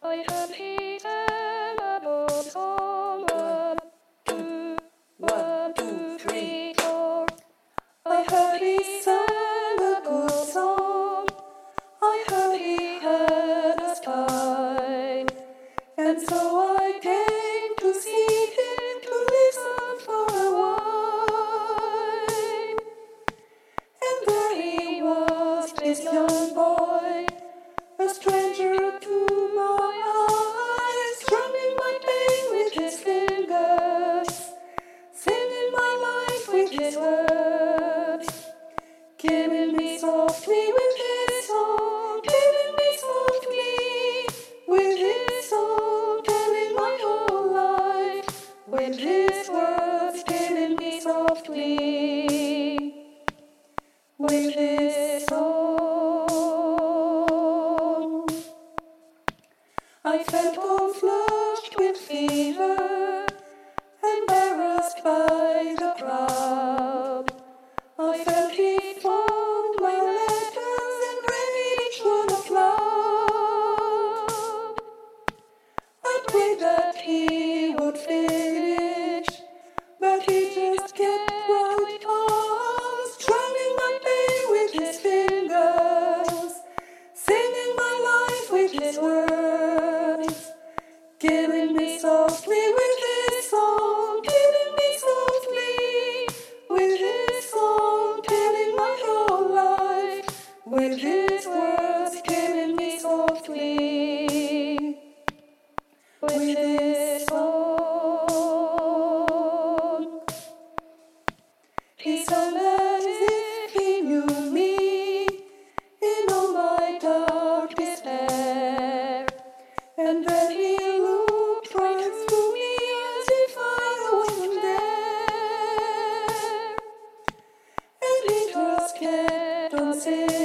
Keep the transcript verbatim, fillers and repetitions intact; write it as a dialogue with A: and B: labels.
A: I heard he sang an old song. One, two, one, two, three, four. I heard he sang a good song. I heard he had a style. And so I came to see him, to listen for a while. And there he was, this young boy, a stranger to my eyes, strumming my pain with his fingers, singing my life with his words, killing me softly with his song, killing me softly with his song, telling my whole life with his words, killing me softly with his song. I felt all flushed with fever, embarrassed by the crowd. I felt he found my letters and read each one aloud. I prayed that he would finish, but he just kept right on, strumming my pain with his fingers, singing my life with his words, killing me softly with his song, killing me softly with his song, telling my whole life with his words, killing me softly with his song. He sang as if he knew me in all my dark despair, and then he looked right through me as if I wasn't there, and he just kept on singing.